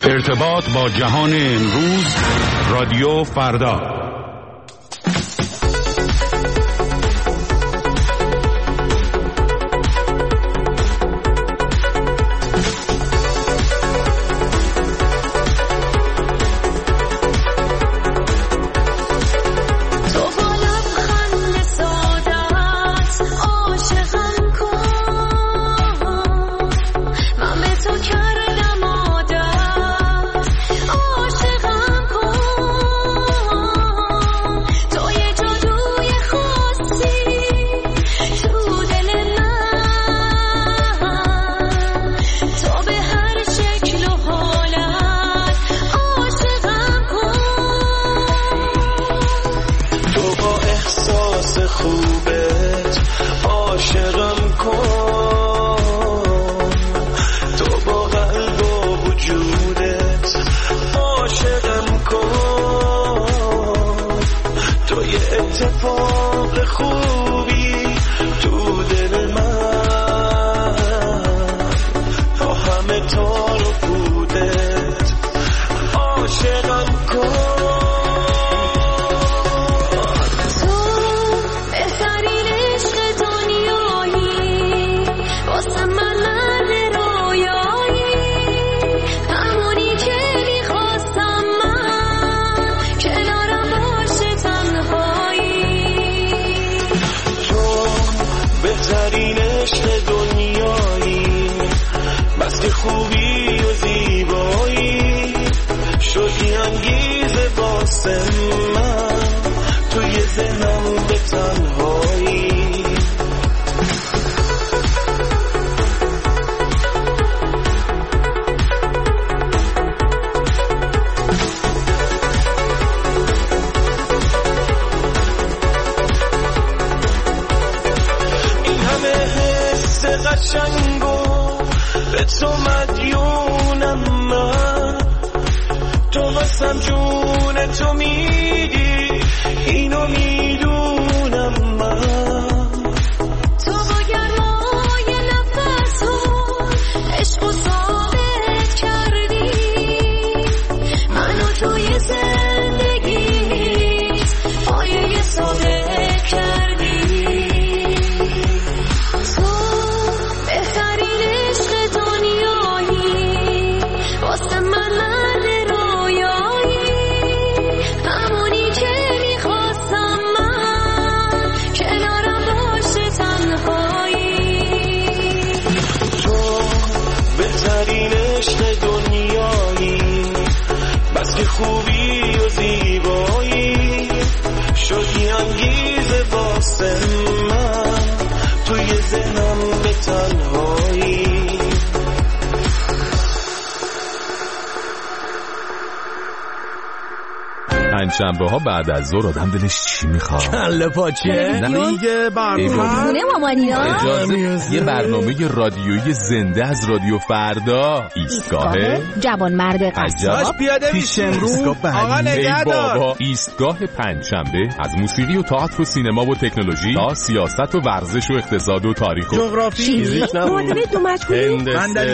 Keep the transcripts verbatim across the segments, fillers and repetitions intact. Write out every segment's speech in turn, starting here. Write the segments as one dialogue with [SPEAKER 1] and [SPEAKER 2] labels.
[SPEAKER 1] ارتباط با جهان امروز، رادیو فردا.
[SPEAKER 2] شنبه ها بعد از ظهر آدم دلش چی میخواد؟
[SPEAKER 3] کله پاچه دیگه برنامه
[SPEAKER 2] اجازه یه برنامه رادیویی زنده از رادیو فردا. ایستگاه
[SPEAKER 4] جوان مرد قصاب
[SPEAKER 3] پیاده میشیم رو آقا نگهدار.
[SPEAKER 2] بابا ایستگاه پنجشنبه از موسیقی و تئاتر و سینما و تکنولوژی تا سیاست و ورزش و اقتصاد و تاریخ و
[SPEAKER 3] جغرافی
[SPEAKER 4] معادله دو مجهولی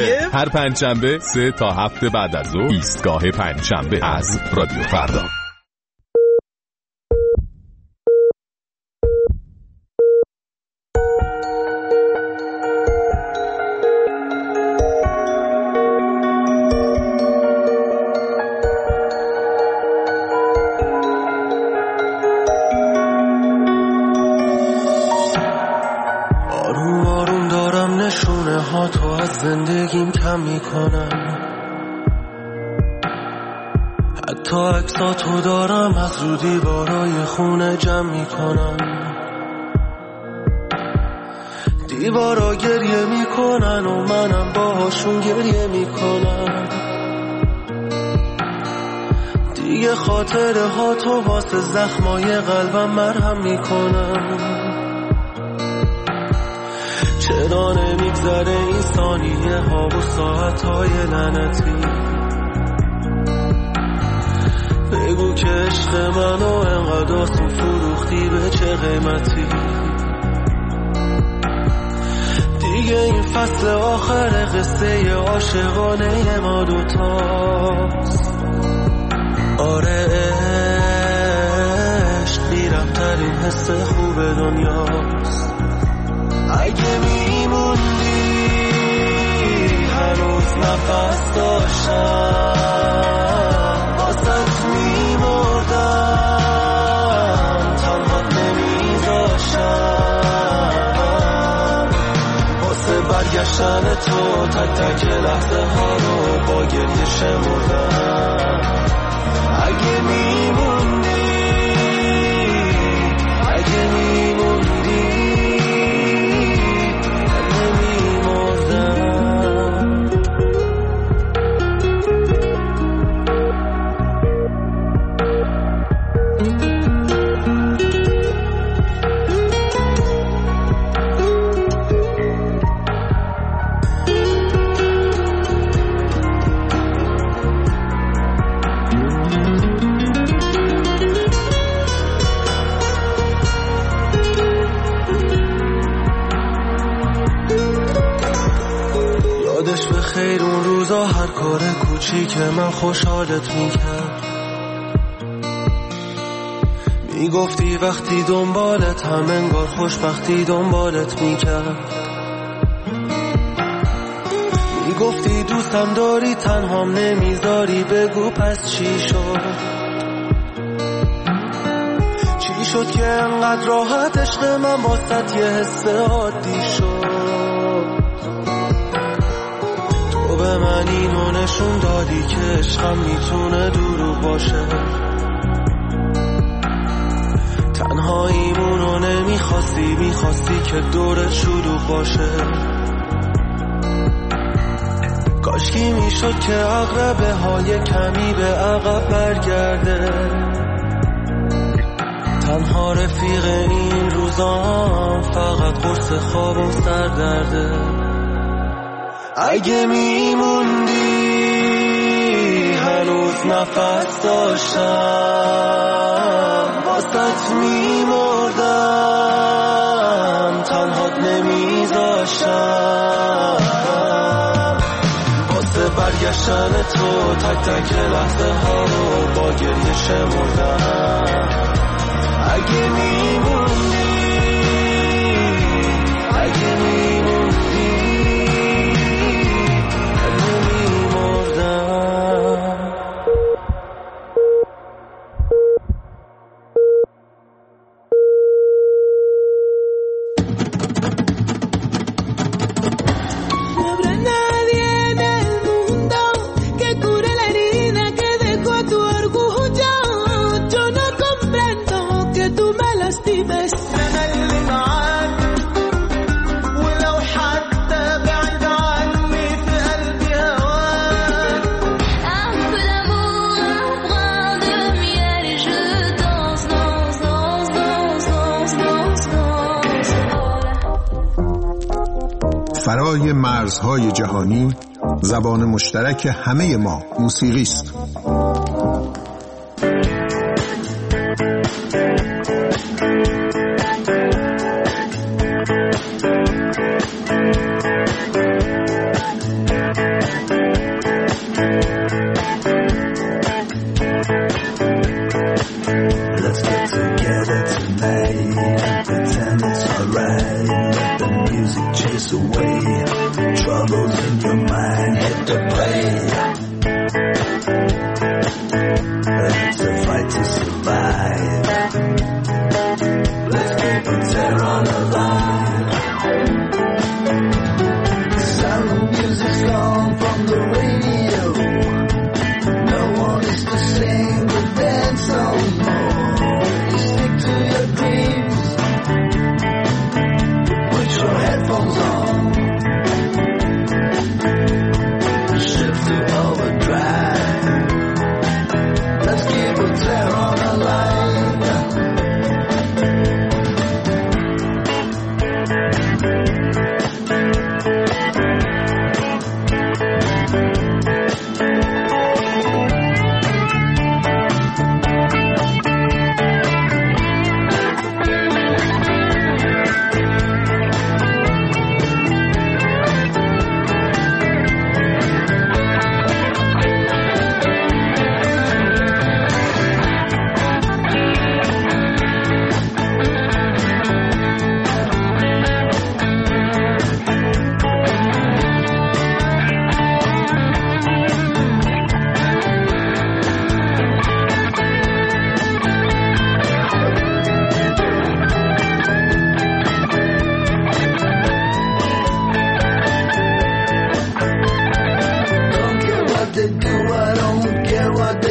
[SPEAKER 2] هر پنجشنبه سه تا هفته بعد از ظهر. ایستگاه پنجشنبه از رادیو فردا.
[SPEAKER 5] زندگیم کم میکنم، حتی عکساتو دارم از رو دیوارای خونه جمع میکنم. دیوارا گریه میکنن و منم باهاشون گریه میکنم. دیگه خاطره ها تو واسه زخمای قلبم مرهم میکنم. چرا نمیگذره این ثانیه ها و ساعت های لعنتی؟ بگو که عشق منو انقدر آسون فروختی به چه قیمتی؟ دیگه این فصل آخر قصه عاشقانه ما دوتاست. آره عشق بیرمترین حس خوب دنیاست. اگه میموندی هنوز نفس داشتم واسه میمردم تنها نمیذاشتم واسه برگشتن تو تک تک لحظه ها رو با گریه شمردم. اگه میموندی اگه میموندی نمیمردم. خیر اون روزا هر کار کوچیک من خوشحالت میکرد. میگفتی وقتی دنبالت هم انگار خوشبختی دنبالت میکرد. میگفتی دوستم داری تنهام نمیذاری بگو پس چی شد؟ چی شد که انقدر راحت عشق من واسط یه حس عادی شد؟ به من اینو نشون دادی که عشقم میتونه دروغ باشه. تنهاییمونو نمیخواستی میخواستی که دورت شلوغ باشه. کاشکی میشد که عقربه های کمی به عقب برگرده. تنها رفیق این روزا فقط قرص خواب و سردرده. اگه میموندی هنوز نفس داشتم واسط میمردم تنهات نمیذاشتم واسه برگشتن تو تک تک لحظه ها رو با گریه شمردم. اگه میموندی اگه میموندی
[SPEAKER 6] فرای مرزهای جهانی زبان مشترک همه ما موسیقی است.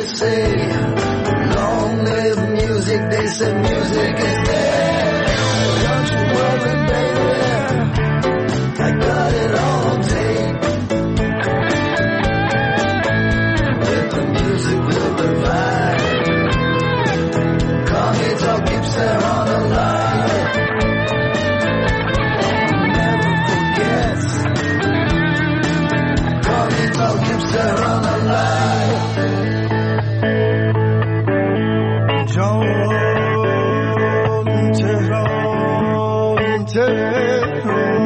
[SPEAKER 5] say long live music, they say music is there. Don't you worry, baby, I got it all tape. With the music will revive. Call me talk, keeps her on the line. Never forgets. Call me talk, keeps her on the line. Tehran, Tehran,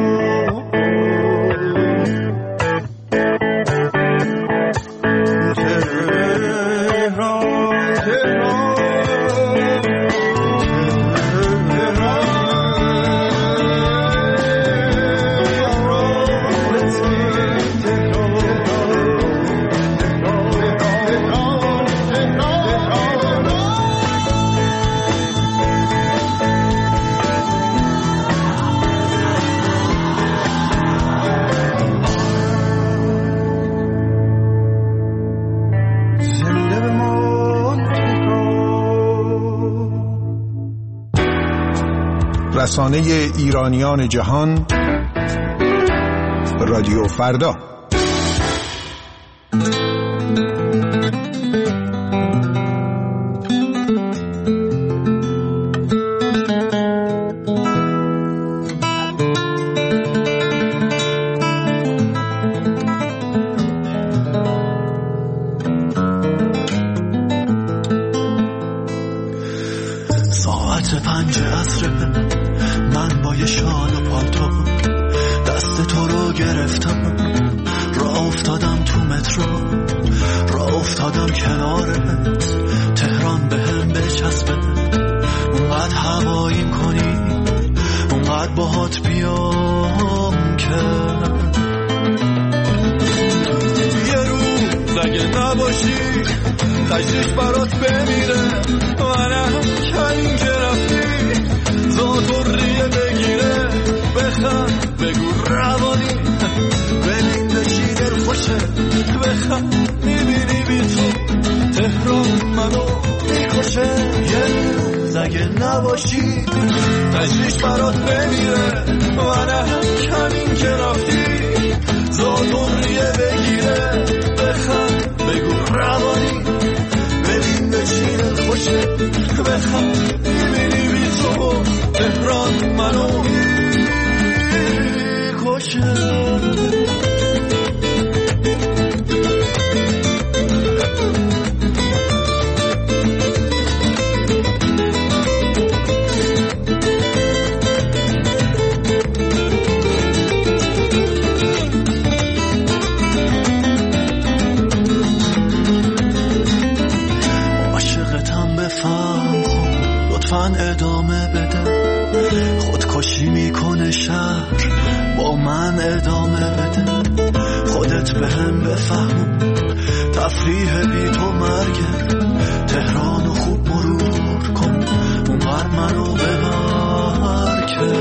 [SPEAKER 6] رسانه ایرانیان جهان رادیو فردا.
[SPEAKER 5] ساعت پنج عصر من با یه شال و پالتو دست تو رو گرفتم، راه افتادم تو مترو، راه افتادم کنارت، تهران به هم بچسبه، اونقدر هواییم کنی، اونقدر باهات بیام که یه روز اگه نباشی خشیش برات بمیره، منم کمین که رفتی ذات و ریه بگیره، بخند بگو روانی ببین بچی دل خوشه، بخند میبینی بی تو تهران منو میکشه، یه روز اگه نباشی خشیش برات بمیره، منم کمین که رفتی ذات و ریه بگیره، بخند بگو روانی ببین بچی دل خوشه، بخند میبینی بی تو تهران منو میکشه. ادامه بده، خودکشی میکنه شهر با من ادامه بده، خودت به هم بفهم تفریح بی تو مرگه، تهرانو خوب مرور کن اونور منو ببر که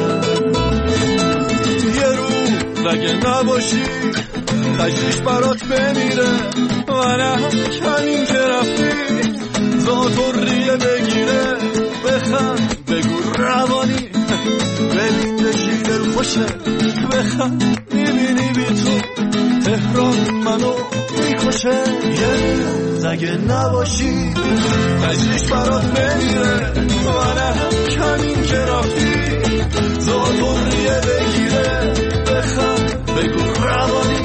[SPEAKER 5] یه روز اگه نباشی خشیش برات بمیره، منم کمین که رفتی ذات و ریه بگیره، بخند بگو روانی ببین بچی دل خوشه، بخند میبینی بی تو تهران منو میکشه، یه روز اگه نباشی خشیش برات بمیره، منم کمین که رفتی ذات و ریه بگیره، بخند بگو روانی